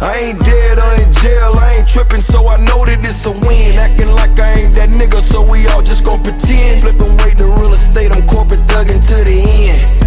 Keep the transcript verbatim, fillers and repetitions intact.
I ain't dead or in jail, I ain't trippin', so I know that it's a win. Acting like I ain't that nigga, so we all just gon' pretend. Flippin' weight to real estate, I'm corporate thuggin' to the end.